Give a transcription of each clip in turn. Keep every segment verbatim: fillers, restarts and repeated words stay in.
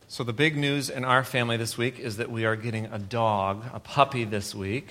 So the big news in our family this week is that we are getting a dog, a puppy this week.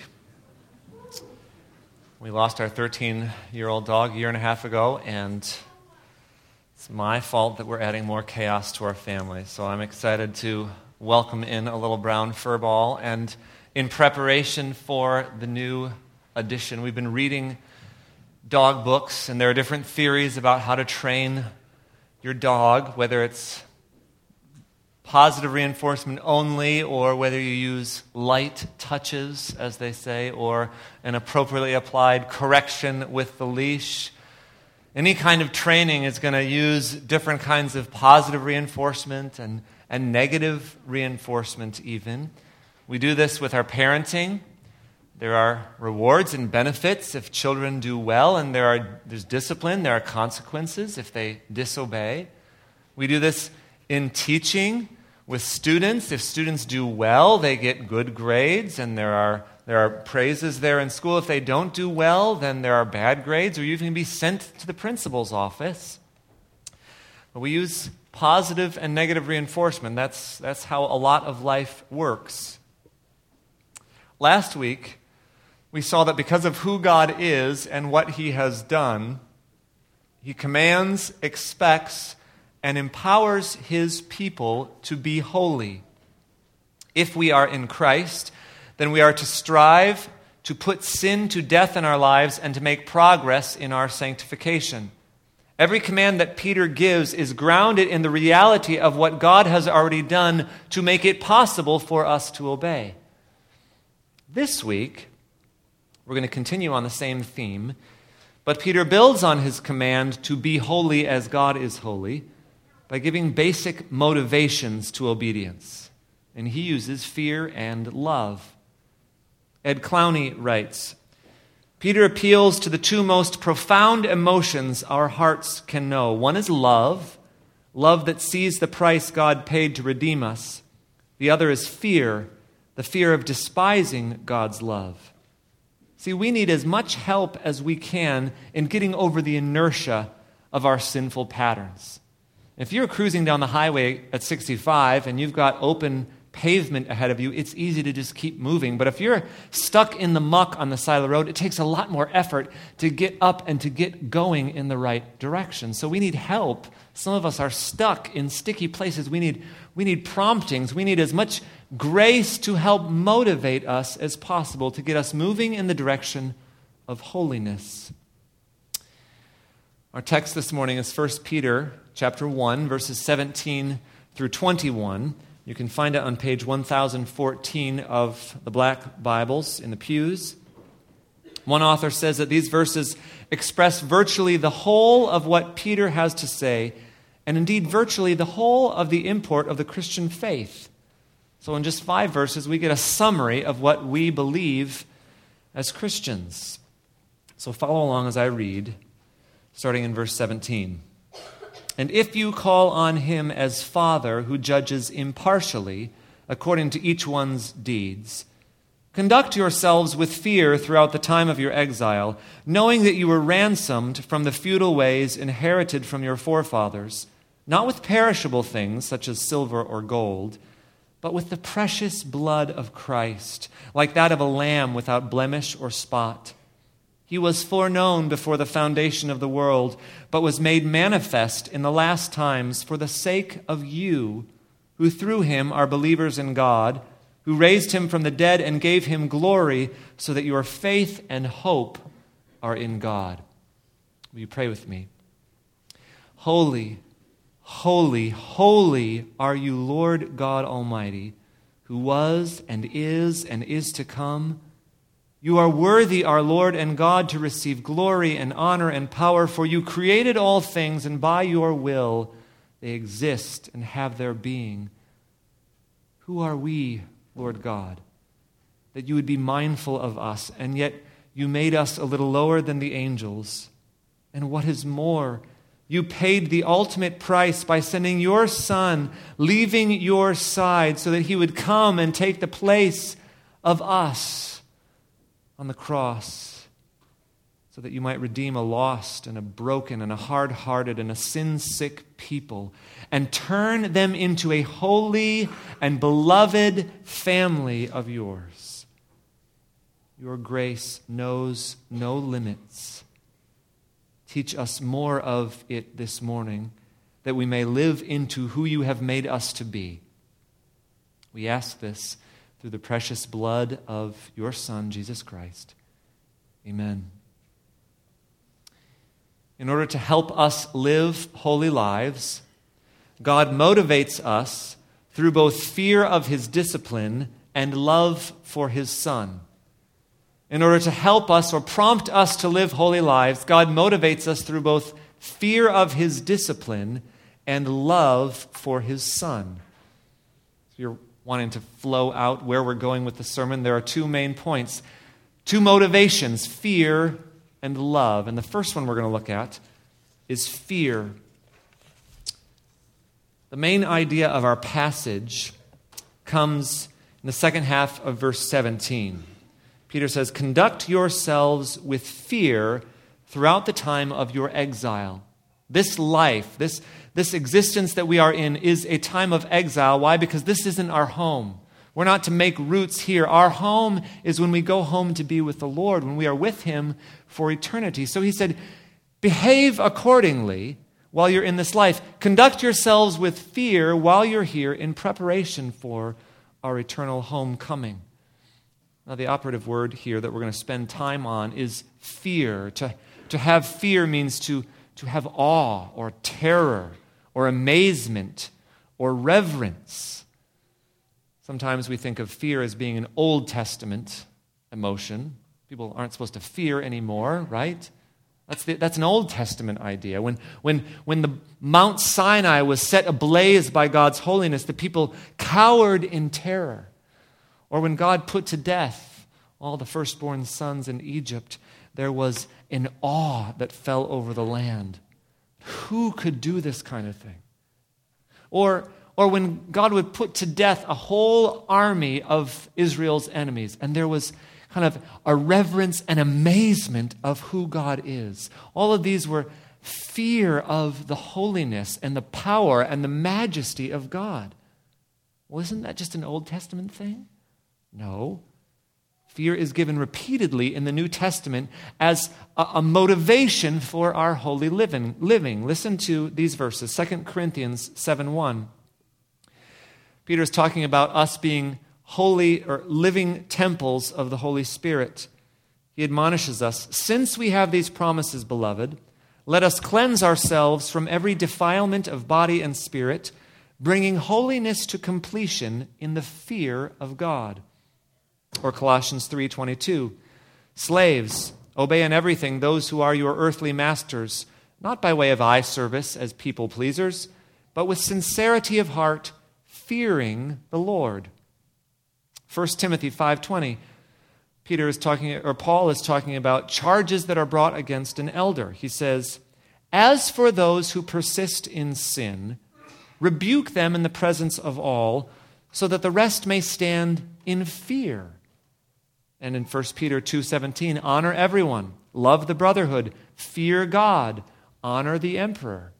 We lost our thirteen-year-old dog a year and a half ago, and it's my fault that we're adding more chaos to our family. So I'm excited to welcome in a little brown fur ball. And in preparation for the new edition, we've been reading dog books, and there are different theories about how to train your dog, whether it's positive reinforcement only, or whether you use light touches, as they say, or an appropriately applied correction with the leash. Any kind of training is going to use different kinds of positive reinforcement and, and negative reinforcement even. We do this with our parenting. There are rewards and benefits if children do well, and there are there's discipline, there are consequences if they disobey. We do this in teaching with students. If students do well, they get good grades, and there are there are praises there in school. If they don't do well, then there are bad grades, or you can be sent to the principal's office. But we use positive and negative reinforcement. That's, that's how a lot of life works. Last week, we saw that because of who God is and what He has done, He commands, expects, and empowers His people to be holy. If we are in Christ, then we are to strive to put sin to death in our lives and to make progress in our sanctification. Every command that Peter gives is grounded in the reality of what God has already done to make it possible for us to obey. This week, we're going to continue on the same theme, but Peter builds on his command to be holy as God is holy by giving basic motivations to obedience. And he uses fear and love. Ed Clowney writes, Peter appeals to the two most profound emotions our hearts can know. One is love, love that sees the price God paid to redeem us. The other is fear, the fear of despising God's love. See, we need as much help as we can in getting over the inertia of our sinful patterns. If you're cruising down the highway at sixty-five and you've got open pavement ahead of you, it's easy to just keep moving. But if you're stuck in the muck on the side of the road, it takes a lot more effort to get up and to get going in the right direction. So we need help. Some of us are stuck in sticky places. We need, we need promptings. We need as much grace to help motivate us as possible to get us moving in the direction of holiness. Our text this morning is First Peter chapter one, verses seventeen through twenty-one. You can find it on page one thousand fourteen of the Black Bibles in the pews. One author says that these verses express virtually the whole of what Peter has to say, and indeed virtually the whole of the import of the Christian faith. So in just five verses, we get a summary of what we believe as Christians. So follow along as I read, starting in verse seventeen. And if you call on Him as Father who judges impartially according to each one's deeds, conduct yourselves with fear throughout the time of your exile, knowing that you were ransomed from the futile ways inherited from your forefathers, not with perishable things such as silver or gold, but with the precious blood of Christ, like that of a lamb without blemish or spot. He was foreknown before the foundation of the world, but was made manifest in the last times for the sake of you, who through Him are believers in God, who raised Him from the dead and gave Him glory, so that your faith and hope are in God. Will you pray with me? Holy, holy, holy are you, Lord God Almighty, who was and is and is to come. You are worthy, our Lord and God, to receive glory and honor and power, for you created all things, and by your will they exist and have their being. Who are we, Lord God, that you would be mindful of us, and yet you made us a little lower than the angels? And what is more, you paid the ultimate price by sending your Son, leaving your side, so that He would come and take the place of us on the cross. so that you might redeem a lost and a broken and a hard-hearted and a sin-sick people and turn them into a holy and beloved family of yours. Your grace knows no limits. Teach us more of it this morning, that we may live into who you have made us to be. We ask this through the precious blood of your Son, Jesus Christ. Amen. In order to help us live holy lives, God motivates us through both fear of his discipline and love for his Son. In order to help us or prompt us to live holy lives, God motivates us through both fear of his discipline and love for his Son. If you're wanting to flow out where we're going with the sermon, there are two main points, two motivations, fear and love. And the first one we're going to look at is fear. The main idea of our passage comes in the second half of verse seventeen. Peter says, "Conduct yourselves with fear throughout the time of your exile." This life, this, this existence that we are in is a time of exile. Why? Because this isn't our home. We're not to make roots here. Our home is when we go home to be with the Lord, when we are with him for eternity. So he said, behave accordingly while you're in this life. Conduct yourselves with fear while you're here in preparation for our eternal homecoming. Now, the operative word here that we're going to spend time on is fear. To, to have fear means to, to have awe or terror or amazement or reverence. Sometimes we think of fear as being an Old Testament emotion. People aren't supposed to fear anymore, right? That's, the, that's an Old Testament idea. When, when, when the Mount Sinai was set ablaze by God's holiness, the people cowered in terror. Or when God put to death all the firstborn sons in Egypt, there was an awe that fell over the land. Who could do this kind of thing? Or, or when God would put to death a whole army of Israel's enemies, and there was kind of a reverence and amazement of who God is. All of these were fear of the holiness and the power and the majesty of God. Well, isn't that just an Old Testament thing? No. Fear is given repeatedly in the New Testament as a, a motivation for our holy living, living. Listen to these verses, Second Corinthians seven one. Peter is talking about us being holy or living temples of the Holy Spirit. He admonishes us, "Since we have these promises, beloved, let us cleanse ourselves from every defilement of body and spirit, bringing holiness to completion in the fear of God." Or Colossians three twenty-two, "Slaves, obey in everything those who are your earthly masters, not by way of eye service as people pleasers, but with sincerity of heart, fearing the Lord." First Timothy five twenty, Peter is talking, or Paul is talking about charges that are brought against an elder. He says, "As for those who persist in sin, rebuke them in the presence of all, so that the rest may stand in fear." And in First Peter two seventeen, "Honor everyone, love the brotherhood, fear God, honor the emperor."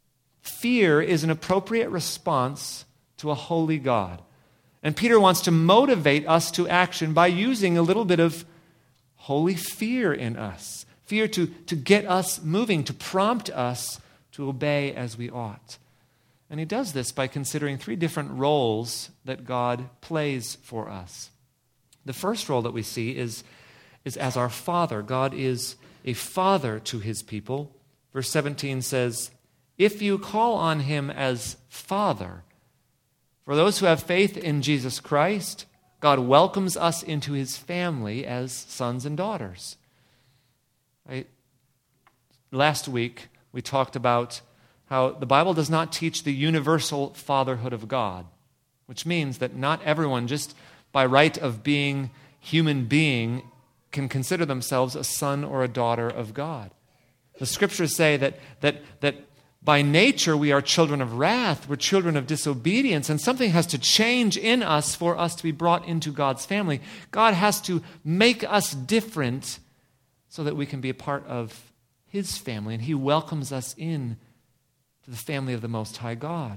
Fear is an appropriate response to a holy God. And Peter wants to motivate us to action by using a little bit of holy fear in us. Fear to, to get us moving, to prompt us to obey as we ought. And he does this by considering three different roles that God plays for us. The first role that we see is, is as our Father. God is a father to his people. Verse seventeen says, "If you call on him as Father," for those who have faith in Jesus Christ, God welcomes us into his family as sons and daughters. Right? Last week, we talked about how the Bible does not teach the universal fatherhood of God, which means that not everyone, just by right of being human being, can consider themselves a son or a daughter of God. The scriptures say that, that, that by nature we are children of wrath, we're children of disobedience, and something has to change in us for us to be brought into God's family. God has to make us different so that we can be a part of his family, and he welcomes us in to the family of the Most High God.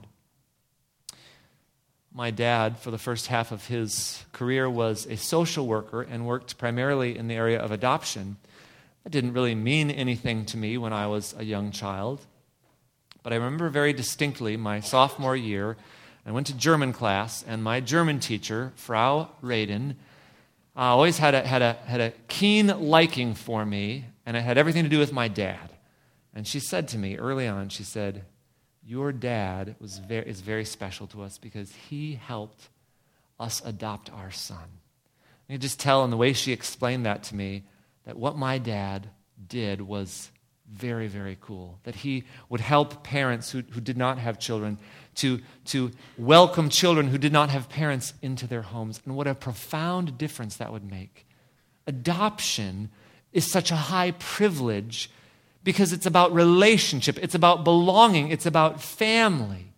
My dad, for the first half of his career, was a social worker and worked primarily in the area of adoption. That didn't really mean anything to me when I was a young child. But I remember very distinctly my sophomore year, I went to German class, and my German teacher, Frau Raden, uh, always had a, had, a, had a keen liking for me, and it had everything to do with my dad. And she said to me early on, she said, "Your dad was very, is very special to us because he helped us adopt our son." You could just tell in the way she explained that to me that what my dad did was very, very cool. That he would help parents who, who did not have children to, to welcome children who did not have parents into their homes. And what a profound difference that would make. Adoption is such a high privilege because it's about relationship, it's about belonging, it's about family.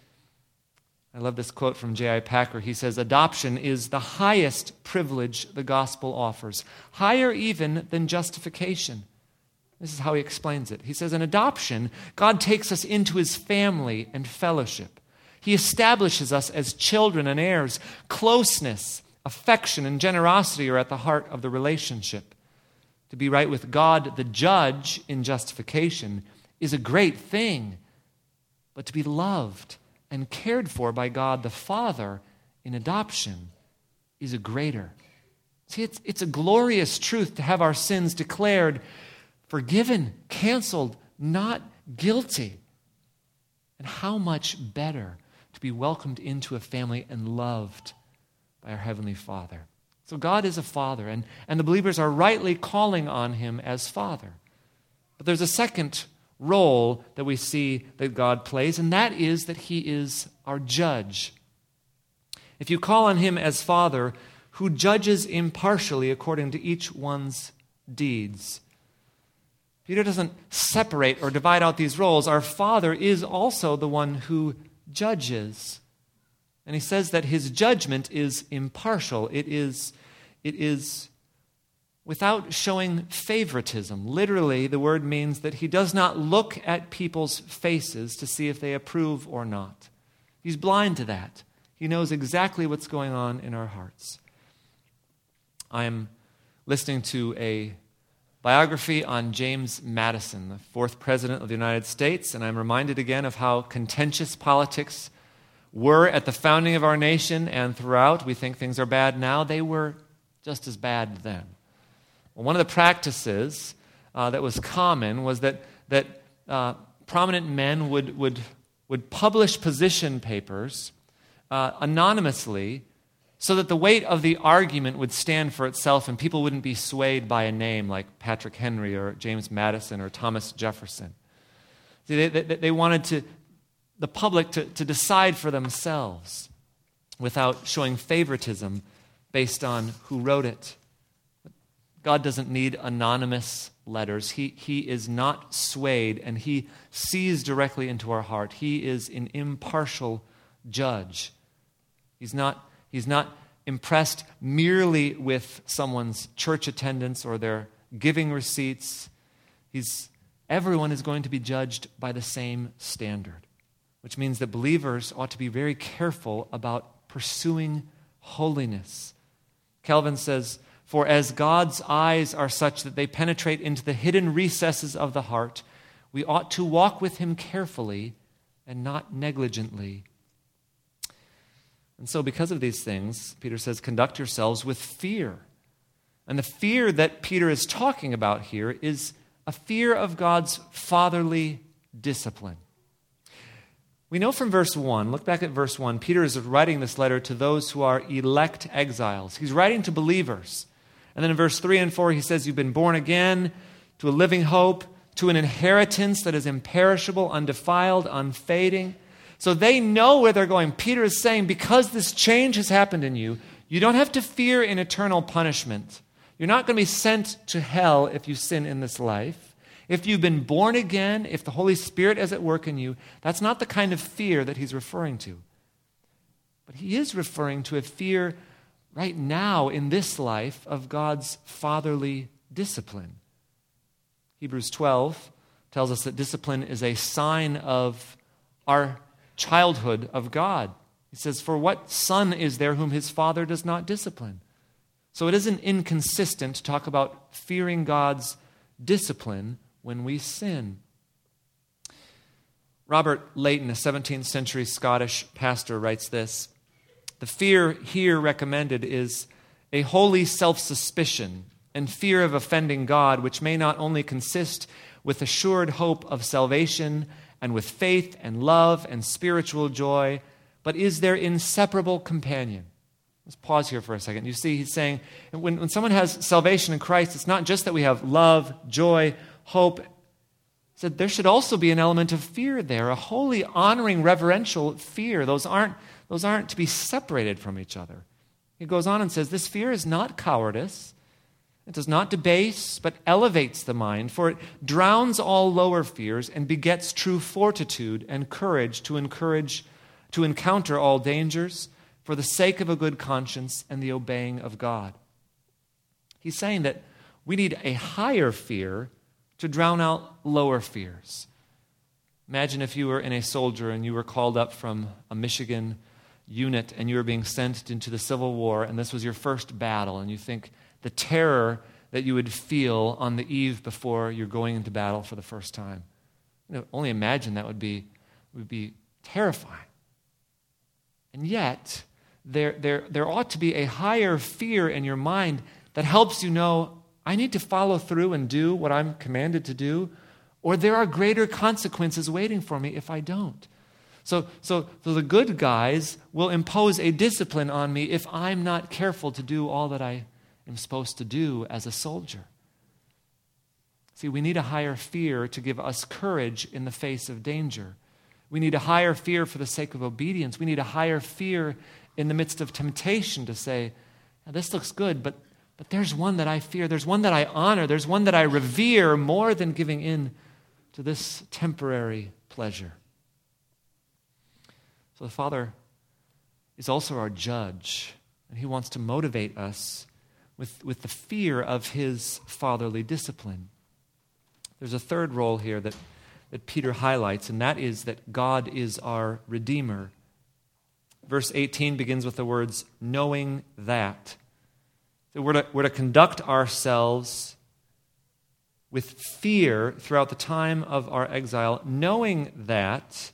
I love this quote from J I Packer. He says, "Adoption is the highest privilege the gospel offers, higher even than justification." This is how he explains it. He says, in adoption, God takes us into his family and fellowship. He establishes us as children and heirs. Closeness, affection, and generosity are at the heart of the relationship. To be right with God, the judge, in justification, is a great thing. But to be loved and cared for by God the Father in adoption is a greater. See, it's, it's a glorious truth to have our sins declared forgiven, canceled, not guilty. And how much better to be welcomed into a family and loved by our Heavenly Father. So God is a Father, and, and the believers are rightly calling on him as Father. But there's a second role that we see that God plays, and that is that he is our judge. If you call on him as Father, who judges impartially according to each one's deeds. Peter doesn't separate or divide out these roles. Our Father is also the one who judges. And he says that his judgment is impartial. It is, it is without showing favoritism. Literally, the word means that he does not look at people's faces to see if they approve or not. He's blind to that. He knows exactly what's going on in our hearts. I'm listening to a biography on James Madison, the fourth president of the United States, and I'm reminded again of how contentious politics were at the founding of our nation and throughout. We think things are bad now. They were just as bad then. Well, one of the practices uh, that was common was that that uh, prominent men would would would publish position papers uh, anonymously, so that the weight of the argument would stand for itself and people wouldn't be swayed by a name like Patrick Henry or James Madison or Thomas Jefferson. See, they, they, they wanted to, the public to, to decide for themselves without showing favoritism based on who wrote it. God doesn't need anonymous letters. He, he is not swayed, and he sees directly into our heart. He is an impartial judge. He's not He's not impressed merely with someone's church attendance or their giving receipts. He's, everyone is going to be judged by the same standard, which means that believers ought to be very careful about pursuing holiness. Calvin says, "For as God's eyes are such that they penetrate into the hidden recesses of the heart, we ought to walk with him carefully and not negligently." And so because of these things, Peter says, conduct yourselves with fear. And the fear that Peter is talking about here is a fear of God's fatherly discipline. We know from verse one, look back at verse one, Peter is writing this letter to those who are elect exiles. He's writing to believers. And then in verse three and four, he says, you've been born again to a living hope, to an inheritance that is imperishable, undefiled, unfading. So they know where they're going. Peter is saying, because this change has happened in you, you don't have to fear an eternal punishment. You're not going to be sent to hell if you sin in this life. If you've been born again, if the Holy Spirit is at work in you, that's not the kind of fear that he's referring to. But he is referring to a fear right now in this life of God's fatherly discipline. Hebrews twelve tells us that discipline is a sign of our childhood of God. He says, "For what son is there whom his father does not discipline?" So it isn't inconsistent to talk about fearing God's discipline when we sin. Robert Leighton, a seventeenth century Scottish pastor, writes this: "The fear here recommended is a holy self-suspicion and fear of offending God, which may not only consist with assured hope of salvation and with faith and love and spiritual joy, but is their inseparable companion." Let's pause here for a second. You see, he's saying when, when someone has salvation in Christ, it's not just that we have love, joy, hope. He said there should also be an element of fear there, a holy, honoring, reverential fear. Those aren't, those aren't to be separated from each other. He goes on and says, this fear is not cowardice. It does not debase, but elevates the mind, for it drowns all lower fears and begets true fortitude and courage to encourage, to encounter all dangers for the sake of a good conscience and the obeying of God. He's saying that we need a higher fear to drown out lower fears. Imagine if you were in a soldier and you were called up from a Michigan unit and you were being sent into the Civil War, and this was your first battle, and you think the terror that you would feel on the eve before you're going into battle for the first time. You know, only imagine that would be would be terrifying. And yet, there, there, there ought to be a higher fear in your mind that helps you know, I need to follow through and do what I'm commanded to do, or there are greater consequences waiting for me if I don't. So, so, so the good guys will impose a discipline on me if I'm not careful to do all that I am supposed to do as a soldier. See, we need a higher fear to give us courage in the face of danger. We need a higher fear for the sake of obedience. We need a higher fear in the midst of temptation to say, this looks good, but, but there's one that I fear. There's one that I honor. There's one that I revere more than giving in to this temporary pleasure. So the Father is also our judge, and He wants to motivate us with, with the fear of His fatherly discipline. There's a third role here that, that Peter highlights, and that is that God is our Redeemer. Verse eighteen begins with the words, knowing that. So we're to, we're to conduct ourselves with fear throughout the time of our exile, knowing that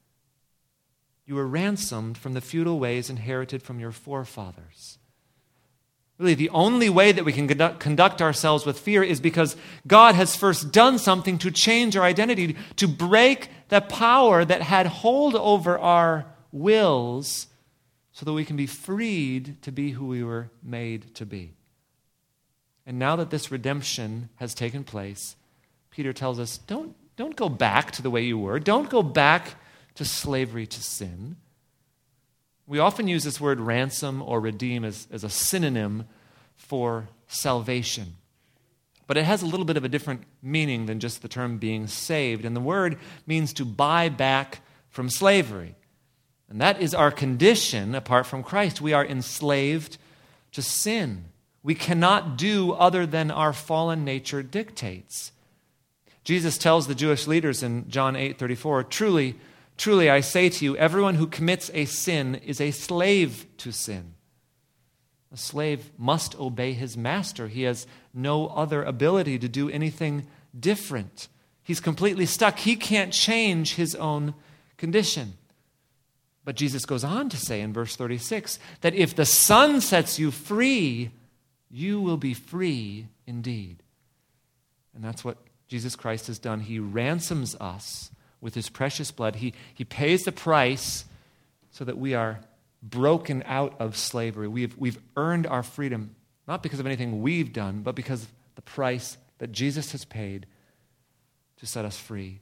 you were ransomed from the futile ways inherited from your forefathers. Really, the only way that we can conduct, conduct ourselves with fear is because God has first done something to change our identity, to break the power that had hold over our wills so that we can be freed to be who we were made to be. And now that this redemption has taken place, Peter tells us, don't, don't go back to the way you were. Don't go back to slavery to sin. We often use this word ransom or redeem as, as a synonym for salvation. But it has a little bit of a different meaning than just the term being saved. And the word means to buy back from slavery. And that is our condition apart from Christ. We are enslaved to sin. We cannot do other than our fallen nature dictates. Jesus tells the Jewish leaders in John eight thirty-four, Truly, truly I say to you, everyone who commits a sin is a slave to sin. A slave must obey his master. He has no other ability to do anything different. He's completely stuck. He can't change his own condition. But Jesus goes on to say in verse thirty-six that if the Son sets you free, you will be free indeed. And that's what Jesus Christ has done. He ransoms us with His precious blood. He, he pays the price so that we are broken out of slavery. We've, we've earned our freedom, not because of anything we've done, but because of the price that Jesus has paid to set us free.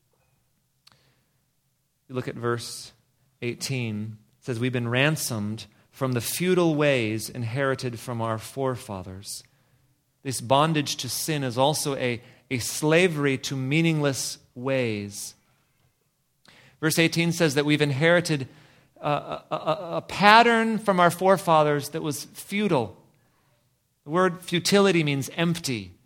You look at verse eighteen. It says, we've been ransomed from the futile ways inherited from our forefathers. This bondage to sin is also a, a slavery to meaningless ways. Verse eighteen says that we've inherited a, a, a, a pattern from our forefathers that was futile. The word futility means empty.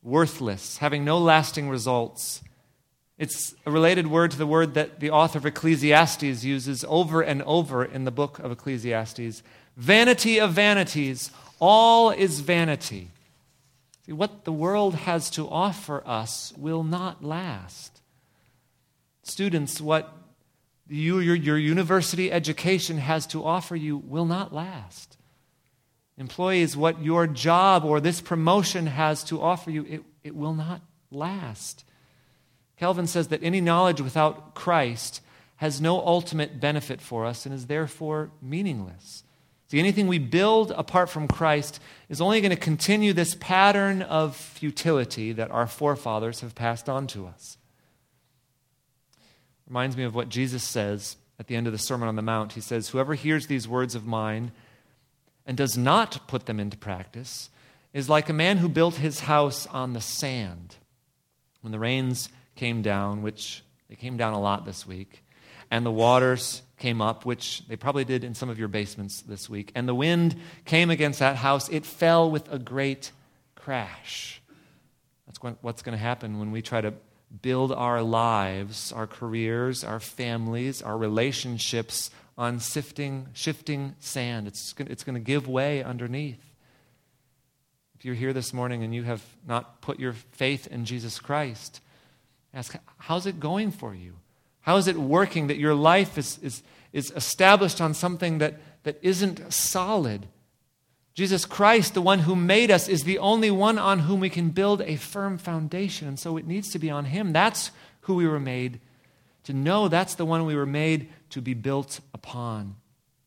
worthless, having no lasting results. It's a related word to the word that the author of Ecclesiastes uses over and over in the book of Ecclesiastes. Vanity of vanities, all is vanity. See, what the world has to offer us will not last. Students, what you, your, your university education has to offer you will not last. Employees, what your job or this promotion has to offer you, it, it will not last. Calvin says that any knowledge without Christ has no ultimate benefit for us and is therefore meaningless. See, anything we build apart from Christ is only going to continue this pattern of futility that our forefathers have passed on to us. Reminds me of what Jesus says at the end of the Sermon on the Mount. He says, "Whoever hears these words of mine and does not put them into practice is like a man who built his house on the sand. When the rains came down, which they came down a lot this week, and the waters came up, which they probably did in some of your basements this week, and the wind came against that house, it fell with a great crash." That's what's going to happen when we try to build our lives, our careers, our families, our relationships on sifting, shifting sand. It's going, it's going to give way underneath. If you're here this morning and you have not put your faith in Jesus Christ, ask, how's it going for you? How is it working that your life is, is, is established on something that, that isn't solid? Jesus Christ, the one who made us, is the only one on whom we can build a firm foundation. And so it needs to be on him. That's who we were made to know. That's the one we were made to be built upon.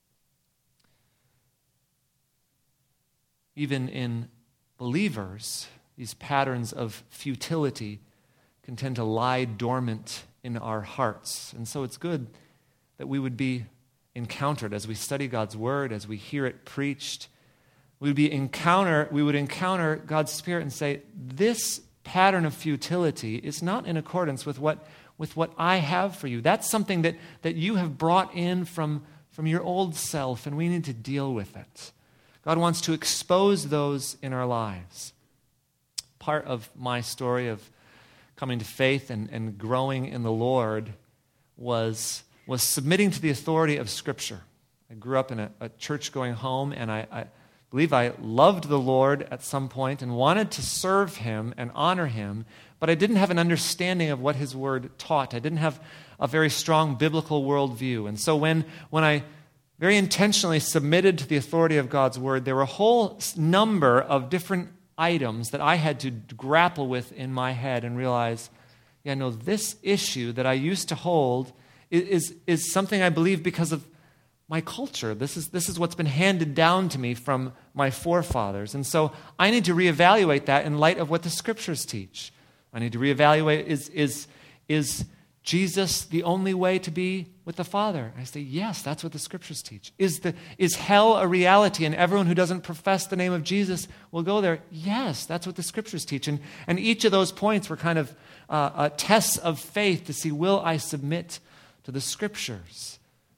Even in believers, these patterns of futility can tend to lie dormant in our hearts. And so it's good that we would be encountered as we study God's word, as we hear it preached. We would be encounter, we would encounter God's Spirit and say, this pattern of futility is not in accordance with what, with what I have for you. That's something that, that you have brought in from, from your old self, and we need to deal with it. God wants to expose those in our lives. Part of my story of coming to faith and, and growing in the Lord was, was submitting to the authority of Scripture. I grew up in a, a church-going home, and I, I believe I loved the Lord at some point and wanted to serve him and honor him, but I didn't have an understanding of what his word taught. I didn't have a very strong biblical worldview. And so when, when I very intentionally submitted to the authority of God's word, there were a whole number of different items that I had to grapple with in my head and realize, yeah, no, this issue that I used to hold is, is something I believe because of my culture. This is, this is what's been handed down to me from my forefathers. And so I need to reevaluate that in light of what the Scriptures teach. I need to reevaluate, is, is, is Jesus the only way to be with the Father? I say, yes, that's what the Scriptures teach. Is, the, is hell a reality and everyone who doesn't profess the name of Jesus will go there? Yes, that's what the Scriptures teach. And, and each of those points were kind of uh, uh, tests of faith to see, will I submit to the Scriptures?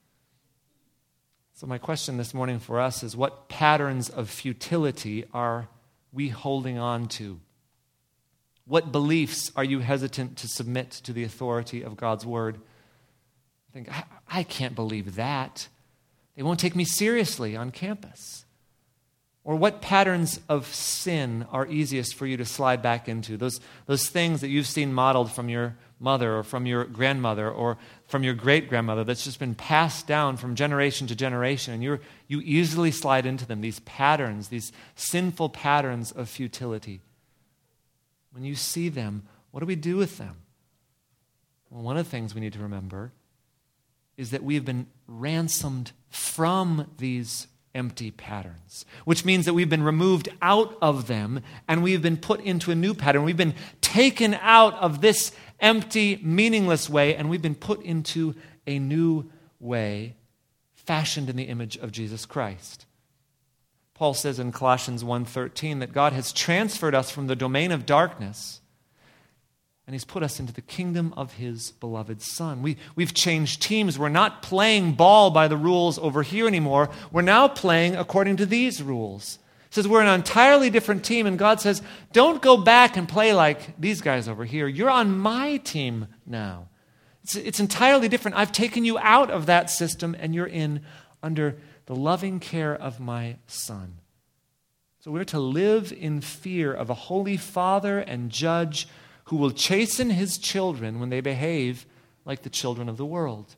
So my question this morning for us is, what patterns of futility are we holding on to? What beliefs are you hesitant to submit to the authority of God's word? I think, I, I can't believe that. They won't take me seriously on campus. Or what patterns of sin are easiest for you to slide back into? Those, those things that you've seen modeled from your mother or from your grandmother or from your great-grandmother that's just been passed down from generation to generation, and you're, you easily slide into them, these patterns, these sinful patterns of futility. When you see them, what do we do with them? Well, one of the things we need to remember is that we have been ransomed from these empty patterns, which means that we've been removed out of them and we've been put into a new pattern. We've been taken out of this empty, meaningless way, and we've been put into a new way, fashioned in the image of Jesus Christ. Paul says in Colossians one thirteen that God has transferred us from the domain of darkness and he's put us into the kingdom of his beloved Son. We, we've changed teams. We're not playing ball by the rules over here anymore. We're now playing according to these rules. It says we're an entirely different team, and God says, don't go back and play like these guys over here. You're on my team now. It's, it's entirely different. I've taken you out of that system, and you're in under the loving care of my Son. So we're to live in fear of a holy Father and Judge who will chasten his children when they behave like the children of the world.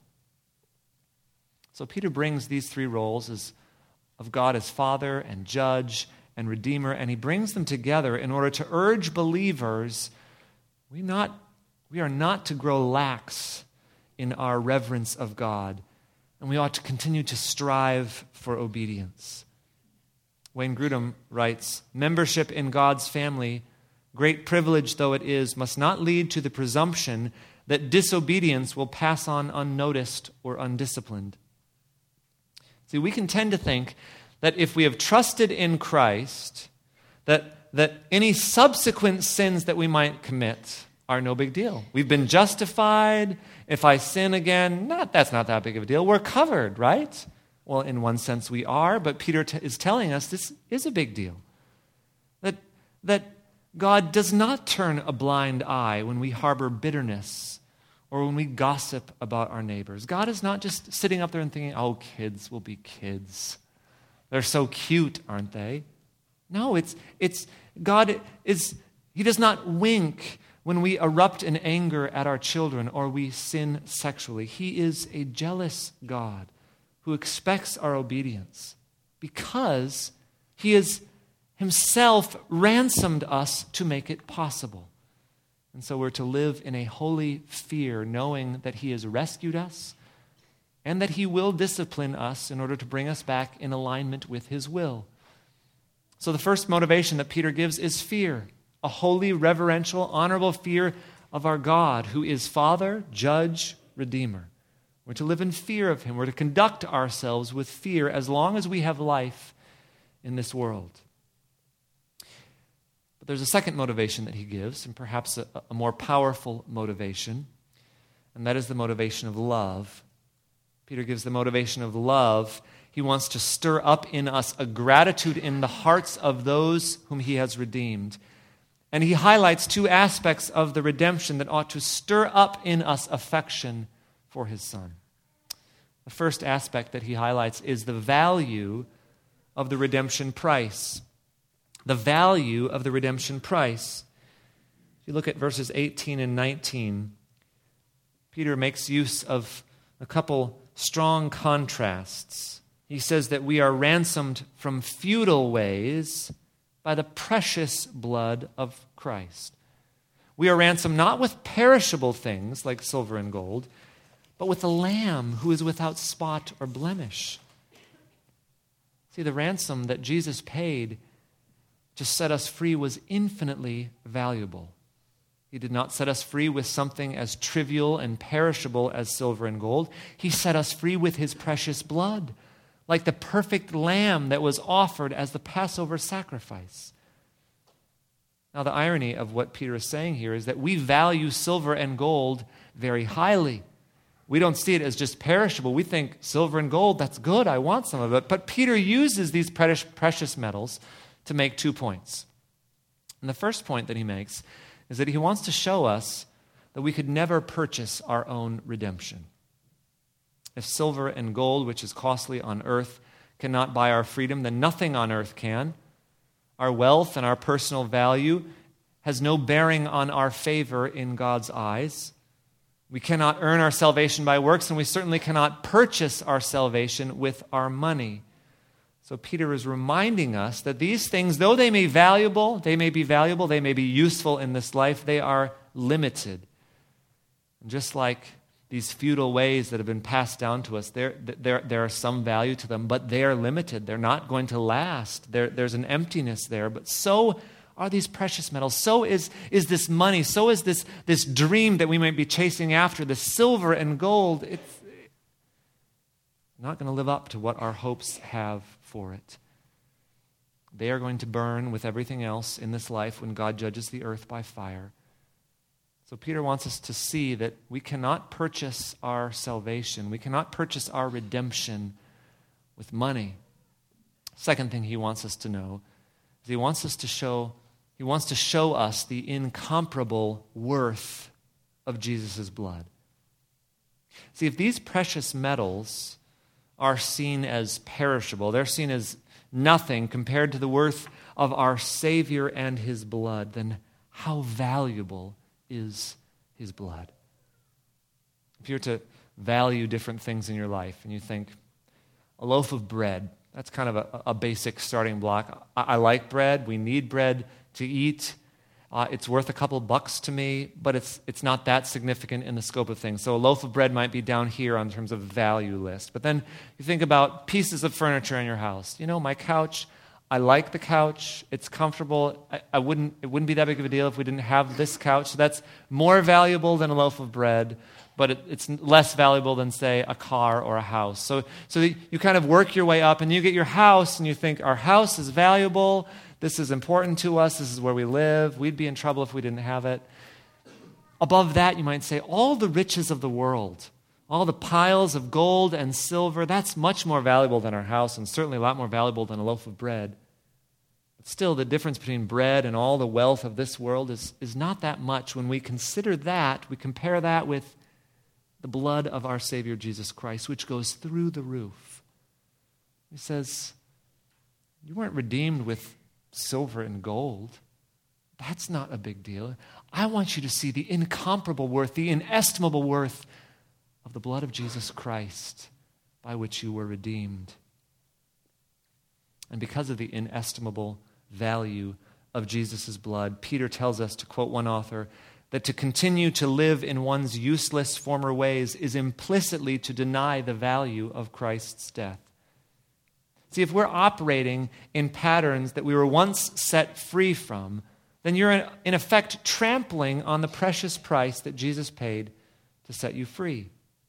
So Peter brings these three roles as of God as Father and Judge and Redeemer, and he brings them together in order to urge believers we not we are not to grow lax in our reverence of God, and we ought to continue to strive for obedience. Wayne Grudem writes, membership in God's family, great privilege though it is, must not lead to the presumption that disobedience will pass on unnoticed or undisciplined. See, we can tend to think that if we have trusted in Christ, that, that any subsequent sins that we might commit are no big deal. We've been justified. If I sin again, not, that's not that big of a deal. We're covered, right? Well, in one sense we are, but Peter t- is telling us this is a big deal. That, that God does not turn a blind eye when we harbor bitterness or when we gossip about our neighbors. God is not just sitting up there and thinking, oh, kids will be kids. They're so cute, aren't they? No, it's it's God is, he does not wink when we erupt in anger at our children or we sin sexually. He is a jealous God who expects our obedience because he has himself ransomed us to make it possible. And so we're to live in a holy fear, knowing that he has rescued us and that he will discipline us in order to bring us back in alignment with his will. So the first motivation that Peter gives is fear, a holy, reverential, honorable fear of our God, who is Father, Judge, Redeemer. We're to live in fear of him. We're to conduct ourselves with fear as long as we have life in this world. But there's a second motivation that he gives, and perhaps a, a more powerful motivation, and that is the motivation of love. Peter gives the motivation of love. He wants to stir up in us a gratitude in the hearts of those whom he has redeemed. And he highlights two aspects of the redemption that ought to stir up in us affection for his Son. The first aspect that he highlights is the value of the redemption price. The value of the redemption price. If you look at verses eighteen and nineteen, Peter makes use of a couple strong contrasts. He says that we are ransomed from futile ways by the precious blood of Christ. We are ransomed not with perishable things like silver and gold, but with the Lamb who is without spot or blemish. See, the ransom that Jesus paid to set us free was infinitely valuable. He did not set us free with something as trivial and perishable as silver and gold. He set us free with his precious blood, like the perfect lamb that was offered as the Passover sacrifice. Now, the irony of what Peter is saying here is that we value silver and gold very highly. We don't see it as just perishable. We think silver and gold, that's good, I want some of it. But Peter uses these precious metals to make two points. And the first point that he makes is that he wants to show us that we could never purchase our own redemption. If silver and gold, which is costly on earth, cannot buy our freedom, then nothing on earth can. Our wealth and our personal value has no bearing on our favor in God's eyes. We cannot earn our salvation by works, and we certainly cannot purchase our salvation with our money. So Peter is reminding us that these things, though they may valuable, they may be valuable, they may be useful in this life, they are limited. And just like these feudal ways that have been passed down to us, there, there, there are some value to them, but they are limited. They're not going to last. There, there's an emptiness there. But so are these precious metals. So is, is this money. So is this, this dream that we might be chasing after, the silver and gold. It's not going to live up to what our hopes have for it. They are going to burn with everything else in this life when God judges the earth by fire. So Peter wants us to see that we cannot purchase our salvation. We cannot purchase our redemption with money. Second thing he wants us to know He wants us to show, he wants to show us the incomparable worth of Jesus' blood. See, if these precious metals are seen as perishable, they're seen as nothing compared to the worth of our Savior and his blood, then how valuable is his blood? If you're to value different things in your life and you think, a loaf of bread, that's kind of a, a basic starting block. I, I like bread. We need bread to eat. Uh, it's worth a couple bucks to me, but it's it's not that significant in the scope of things. So a loaf of bread might be down here on terms of value list. But then you think about pieces of furniture in your house. You know, my couch, I like the couch. It's comfortable. I, I wouldn't. It wouldn't be that big of a deal if we didn't have this couch. So that's more valuable than a loaf of bread, but it, it's less valuable than, say, a car or a house. So, so you kind of work your way up, and you get your house, and you think, our house is valuable. This is important to us. This is where we live. We'd be in trouble if we didn't have it. Above that, you might say, all the riches of the world, all the piles of gold and silver, that's much more valuable than our house, and certainly a lot more valuable than a loaf of bread. But still, the difference between bread and all the wealth of this world is, is not that much. When we consider that, we compare that with the blood of our Savior Jesus Christ, which goes through the roof. He says, you weren't redeemed with silver and gold. That's not a big deal. I want you to see the incomparable worth, the inestimable worth of the blood of Jesus Christ by which you were redeemed. And because of the inestimable value of Jesus' blood, Peter tells us, to quote one author, that to continue to live in one's useless former ways is implicitly to deny the value of Christ's death. See, if we're operating in patterns that we were once set free from, then you're in effect trampling on the precious price that Jesus paid to set you free.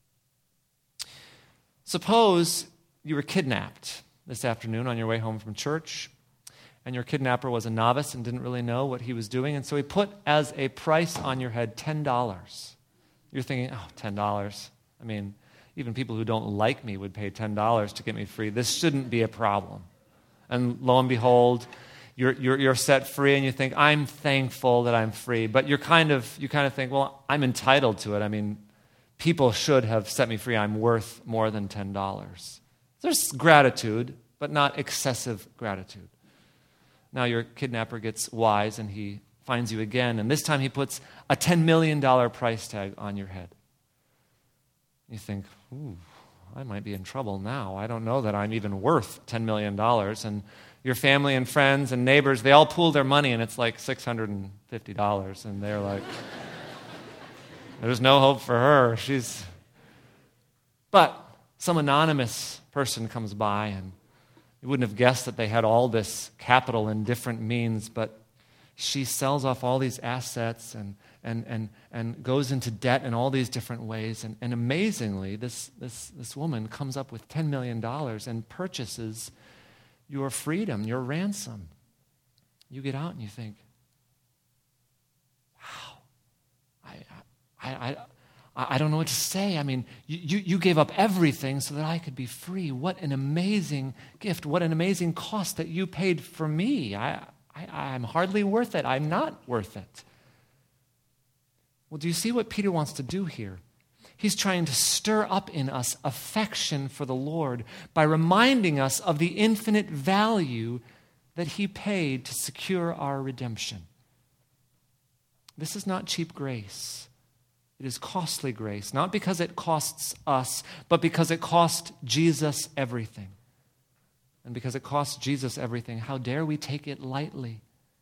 Suppose you were kidnapped this afternoon on your way home from church, and your kidnapper was a novice and didn't really know what he was doing, and so he put as a price on your head ten dollars. You're thinking, oh, ten dollars. I mean, even people who don't like me would pay ten dollars to get me free. This shouldn't be a problem. And lo and behold, you're, you're, you're set free, and you think, I'm thankful that I'm free. But you're kind of, you kind of think, well, I'm entitled to it. I mean, people should have set me free. I'm worth more than ten dollars. There's gratitude, but not excessive gratitude. Now your kidnapper gets wise, and he finds you again, and this time he puts a ten million dollars price tag on your head. You think, ooh, I might be in trouble now. I don't know that I'm even worth ten million dollars. And your family and friends and neighbors, they all pool their money, and it's like six hundred fifty dollars. And they're like, there's no hope for her. She's... But some anonymous person comes by, and you wouldn't have guessed that they had all this capital in different means, but she sells off all these assets and and and and goes into debt in all these different ways. And, and amazingly, this, this, this woman comes up with ten million dollars and purchases your freedom, your ransom. You get out and you think, wow, I I I, I don't know what to say. I mean, you, you gave up everything so that I could be free. What an amazing gift. What an amazing cost that you paid for me. I, I, I'm hardly worth it. I'm not worth it. Well, do you see what Peter wants to do here? He's trying to stir up in us affection for the Lord by reminding us of the infinite value that he paid to secure our redemption. This is not cheap grace. It is costly grace, not because it costs us, but because it cost Jesus everything. And because it cost Jesus everything, how dare we take it lightly?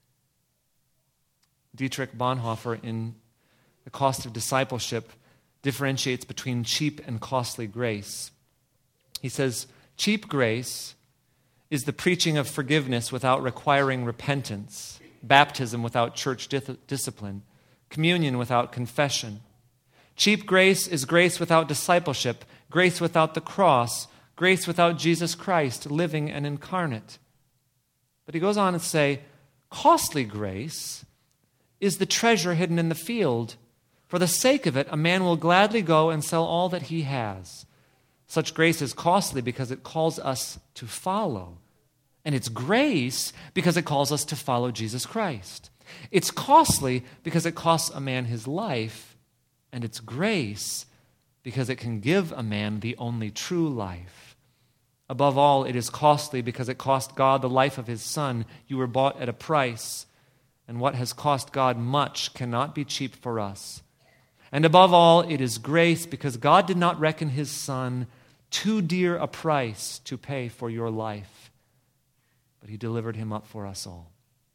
Dietrich Bonhoeffer, in The Cost of Discipleship, differentiates between cheap and costly grace. He says, cheap grace is the preaching of forgiveness without requiring repentance, baptism without church di- discipline, communion without confession. Cheap grace is grace without discipleship, grace without the cross, grace without Jesus Christ living and incarnate. But he goes on to say, costly grace is the treasure hidden in the field. For the sake of it, a man will gladly go and sell all that he has. Such grace is costly because it calls us to follow. And it's grace because it calls us to follow Jesus Christ. It's costly because it costs a man his life. And it's grace because it can give a man the only true life. Above all, it is costly because it cost God the life of his Son. You were bought at a price, and what has cost God much cannot be cheap for us. And above all, it is grace because God did not reckon his Son too dear a price to pay for your life, but he delivered him up for us all.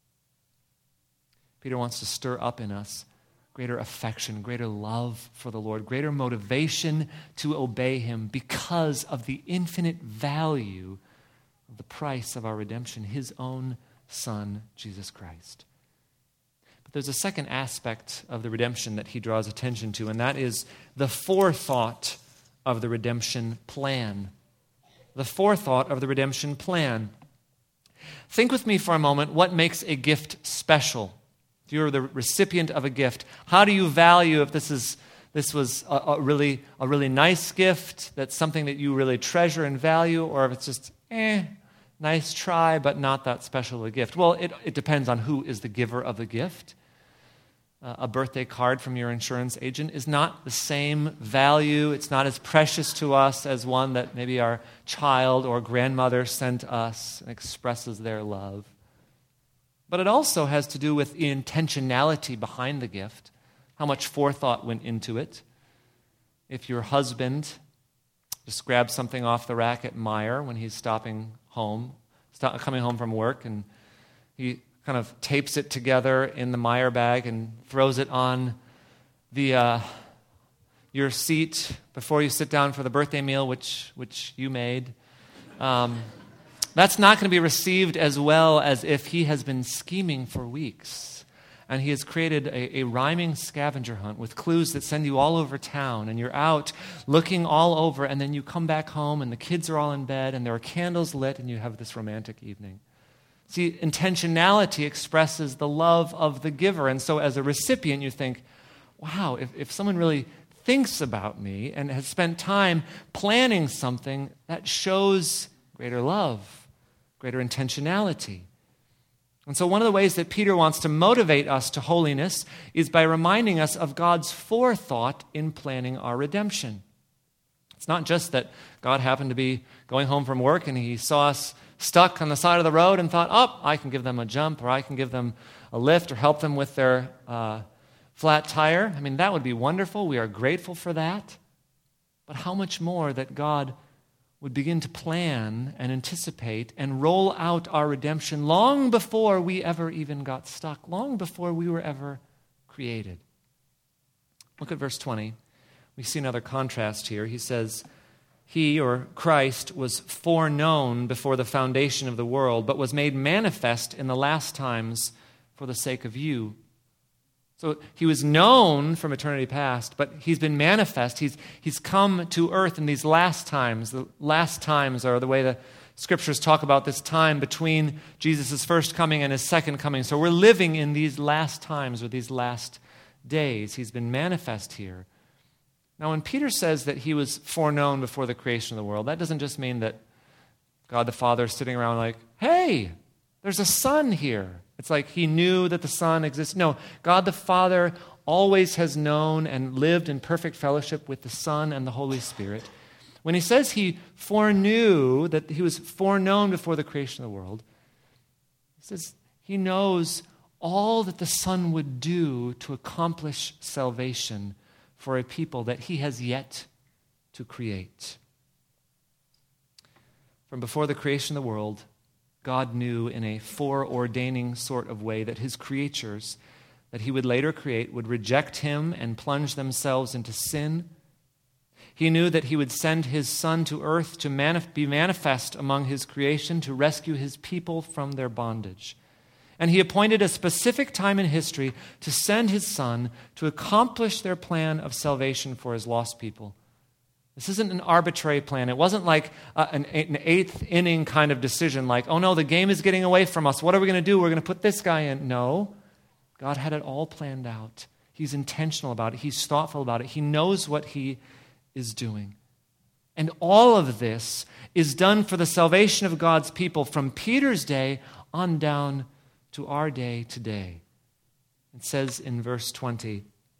Peter wants to stir up in us greater affection, greater love for the Lord, greater motivation to obey him because of the infinite value of the price of our redemption, his own Son, Jesus Christ. But there's a second aspect of the redemption that he draws attention to, and that is the forethought of the redemption plan. The forethought of the redemption plan. Think with me for a moment, what makes a gift special? If you're the recipient of a gift, how do you value if this is this was a, a really a really nice gift, that's something that you really treasure and value, or if it's just, eh, nice try, but not that special a gift? Well, it, it depends on who is the giver of the gift. Uh, a birthday card from your insurance agent is not the same value. It's not as precious to us as one that maybe our child or grandmother sent us and expresses their love. But it also has to do with the intentionality behind the gift, how much forethought went into it. If your husband just grabs something off the rack at Meijer when he's stopping home, stop, coming home from work, and he kind of tapes it together in the Meijer bag and throws it on the uh, your seat before you sit down for the birthday meal, which which you made. Um, That's not going to be received as well as if he has been scheming for weeks and he has created a, a rhyming scavenger hunt with clues that send you all over town, and you're out looking all over, and then you come back home and the kids are all in bed and there are candles lit and you have this romantic evening. See, intentionality expresses the love of the giver, and so as a recipient you think, wow, if, if someone really thinks about me and has spent time planning something, that shows greater love, greater intentionality. And so one of the ways that Peter wants to motivate us to holiness is by reminding us of God's forethought in planning our redemption. It's not just that God happened to be going home from work and he saw us stuck on the side of the road and thought, oh, I can give them a jump, or I can give them a lift, or help them with their uh, flat tire. I mean, that would be wonderful. We are grateful for that. But how much more that God would begin to plan and anticipate and roll out our redemption long before we ever even got stuck, long before we were ever created. Look at verse twenty. We see another contrast here. He says, he, or Christ, was foreknown before the foundation of the world, but was made manifest in the last times for the sake of you. So he was known from eternity past, but he's been manifest. He's, he's come to earth in these last times. The last times are the way the scriptures talk about this time between Jesus' first coming and his second coming. So we're living in these last times, or these last days. He's been manifest here. Now, when Peter says that he was foreknown before the creation of the world, that doesn't just mean that God the Father is sitting around like, hey, there's a Son here. It's like he knew that the Son exists. No, God the Father always has known and lived in perfect fellowship with the Son and the Holy Spirit. When he says he foreknew, that he was foreknown before the creation of the world, he says he knows all that the Son would do to accomplish salvation for a people that he has yet to create. From before the creation of the world, God knew in a foreordaining sort of way that his creatures that he would later create would reject him and plunge themselves into sin. He knew that he would send his Son to earth to manif- be manifest among his creation, to rescue his people from their bondage. And he appointed a specific time in history to send his Son to accomplish their plan of salvation for his lost people. This isn't an arbitrary plan. It wasn't like uh, an, an eighth inning kind of decision, like, oh no, the game is getting away from us. What are we going to do? We're going to put this guy in. No, God had it all planned out. He's intentional about it. He's thoughtful about it. He knows what he is doing. And all of this is done for the salvation of God's people from Peter's day on down to our day today. It says in verse twenty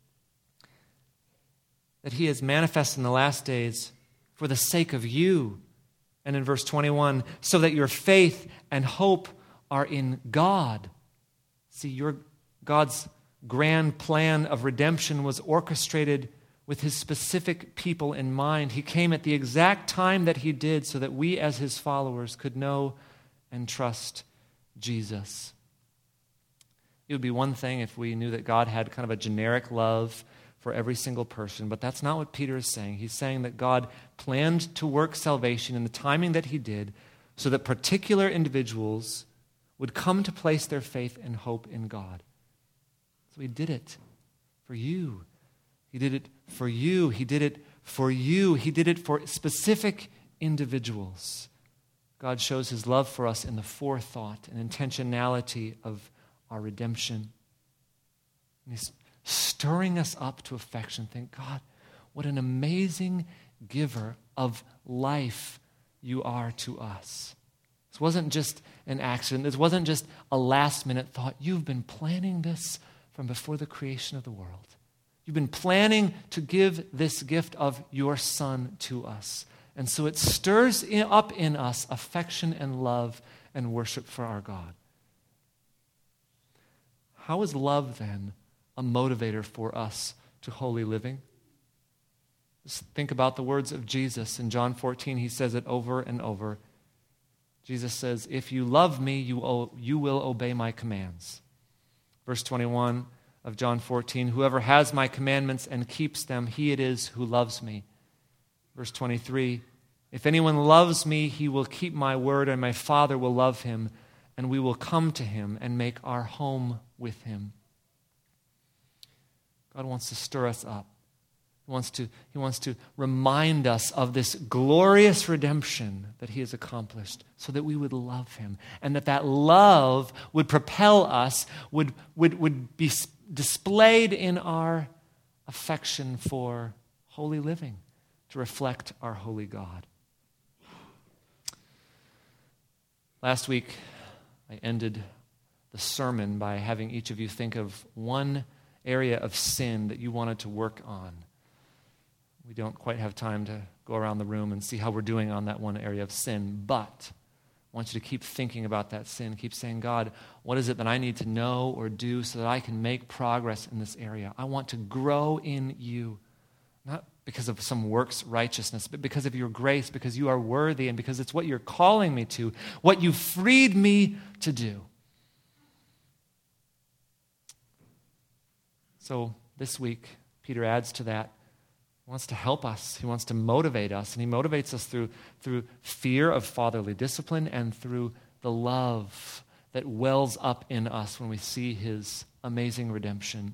that he is manifest in the last days for the sake of you. And in verse twenty-one, so that your faith and hope are in God. See, your God's grand plan of redemption was orchestrated with his specific people in mind. He came at the exact time that he did so that we as his followers could know and trust Jesus. It would be one thing if we knew that God had kind of a generic love for every single person, but that's not what Peter is saying. He's saying that God planned to work salvation in the timing that he did so that particular individuals would come to place their faith and hope in God. So he did it for you. He did it for you. He did it for you. He did it for specific individuals. God shows his love for us in the forethought and intentionality of our redemption. And he's stirring us up to affection. Thank God, what an amazing giver of life you are to us. This wasn't just an accident. This wasn't just a last-minute thought. You've been planning this from before the creation of the world. You've been planning to give this gift of your Son to us. And so it stirs up in us affection and love and worship for our God. How is love, then, a motivator for us to holy living? Just think about the words of Jesus. In John fourteen, he says it over and over. Jesus says, if you love me, you, o- you will obey my commands. Verse twenty-one of John fourteen, whoever has my commandments and keeps them, he it is who loves me. Verse twenty-three, if anyone loves me, he will keep my word, and my Father will love him, and we will come to him and make our home with him. God wants to stir us up. He wants to, he wants to remind us of this glorious redemption that he has accomplished so that we would love him, and that that love would propel us, would, would, would be displayed in our affection for holy living, to reflect our holy God. Last week, I ended the sermon by having each of you think of one area of sin that you wanted to work on. We don't quite have time to go around the room and see how we're doing on that one area of sin, but I want you to keep thinking about that sin. Keep saying, God, what is it that I need to know or do so that I can make progress in this area? I want to grow in you, not because of some works righteousness, but because of your grace, because you are worthy, and because it's what you're calling me to, what you freed me to do. So this week, Peter adds to that. He wants to help us. He wants to motivate us. And he motivates us through, through fear of fatherly discipline and through the love that wells up in us when we see his amazing redemption.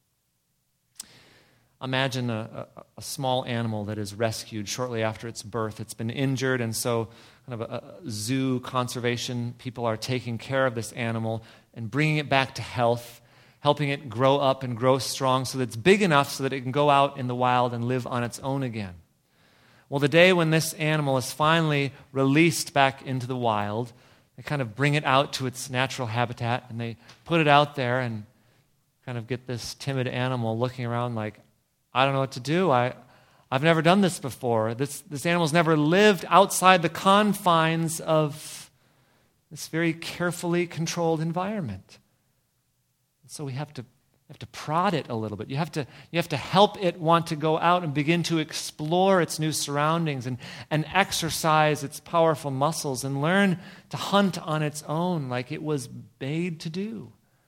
Imagine a, a, a small animal that is rescued shortly after its birth. It's been injured, and so kind of a, a zoo conservation people are taking care of this animal and bringing it back to health, helping it grow up and grow strong so that it's big enough so that it can go out in the wild and live on its own again. Well, the day when this animal is finally released back into the wild, they kind of bring it out to its natural habitat, and they put it out there and kind of get this timid animal looking around like, I don't know what to do. I, I've never done this before. This, this animal's never lived outside the confines of this very carefully controlled environment. So we have to have to prod it a little bit. You have to you have to help it want to go out and begin to explore its new surroundings and, and exercise its powerful muscles and learn to hunt on its own like it was made to do.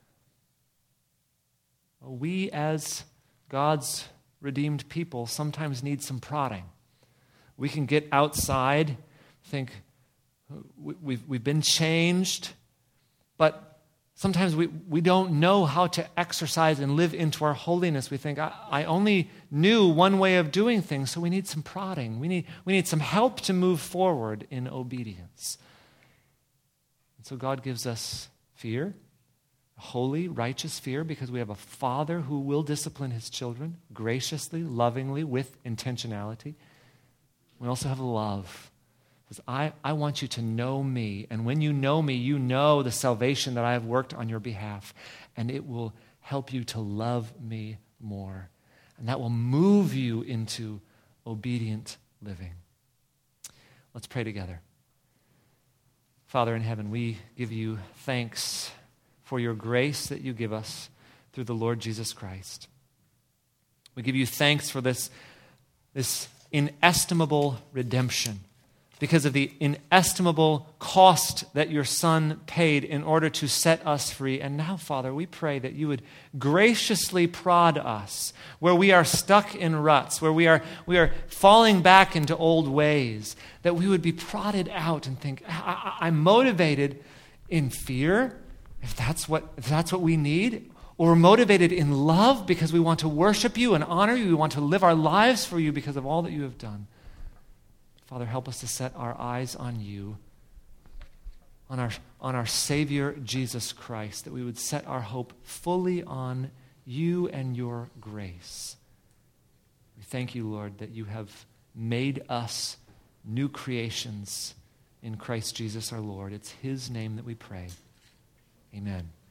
We as God's redeemed people sometimes need some prodding. We can get outside, think we've, we've been changed, but sometimes we, we don't know how to exercise and live into our holiness. We think, I, I only knew one way of doing things, so we need some prodding. We need, we need some help to move forward in obedience. And so God gives us fear, holy, righteous fear, because we have a Father who will discipline his children graciously, lovingly, with intentionality. We also have love. Because I, I want you to know me. And when you know me, you know the salvation that I have worked on your behalf. And it will help you to love me more. And that will move you into obedient living. Let's pray together. Father in heaven, we give you thanks for your grace that you give us through the Lord Jesus Christ. We give you thanks for this, this inestimable redemption, because of the inestimable cost that your Son paid in order to set us free. And now, Father, we pray that you would graciously prod us where we are stuck in ruts, where we are, we are falling back into old ways, that we would be prodded out and think, I, I, I'm motivated in fear, if that's what, if that's what we need, or we're motivated in love because we want to worship you and honor you. We want to live our lives for you because of all that you have done. Father, help us to set our eyes on you, on our, on our Savior, Jesus Christ, that we would set our hope fully on you and your grace. We thank you, Lord, that you have made us new creations in Christ Jesus our Lord. It's his name that we pray. Amen.